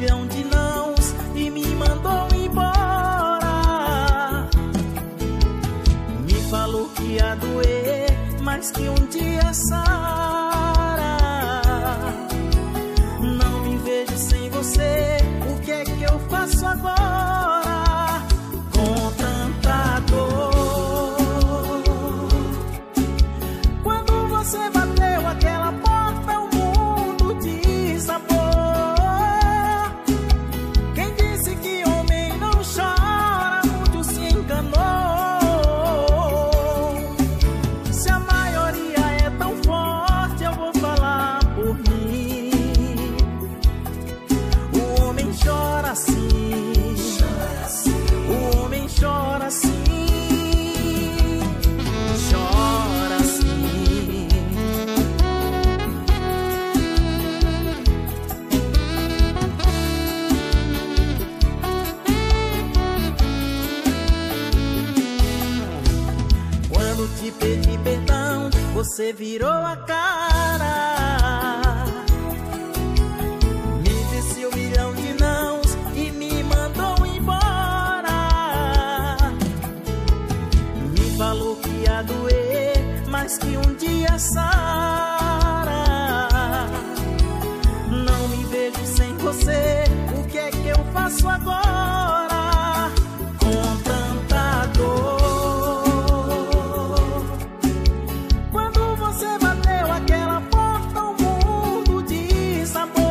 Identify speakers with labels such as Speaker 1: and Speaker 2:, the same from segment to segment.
Speaker 1: milhão de nãos e me mandou embora. Me falou que ia doer, mas que um dia sara. Não me vejo sem você, o que é que eu faço agora? Com tanta dor. Quando você bateu aquela porta, o mundo desabou. Quem disse que homem não chora, muito se enganou. Se a maioria é tão forte, eu vou falar por mim. O homem chora assim, o homem chora assim, chora assim. Quando te pedi perdão, você virou a cara. Me disse um milhão de nãos e me mandou embora. Me falou que ia doer, mas que um dia sara. Não me vejo sem você, o que é que eu faço agora? Com tanta dor. Quando você bateu aquela porta, o mundo desabou.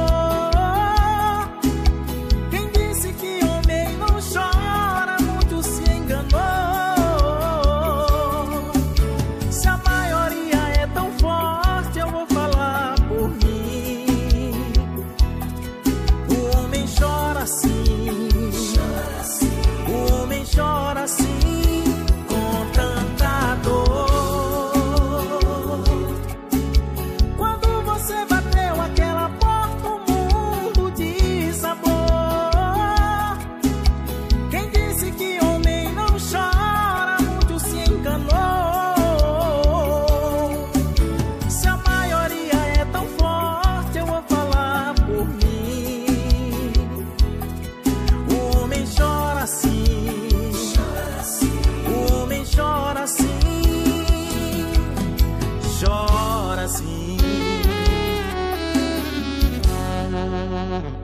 Speaker 1: Quem disse que homem não chora, muito se enganou. Se a maioria é tão forte, eu vou falar por mim. O homem chora assim, o homem chora assim, com tanta dor. Quando você bateu aquela porta, o mundo desabou. Quem disse que homem não chora, muito se enganou. Se a maioria é tão forte, eu vou falar por mim. O homem chora assim, o homem chora assim, chora assim.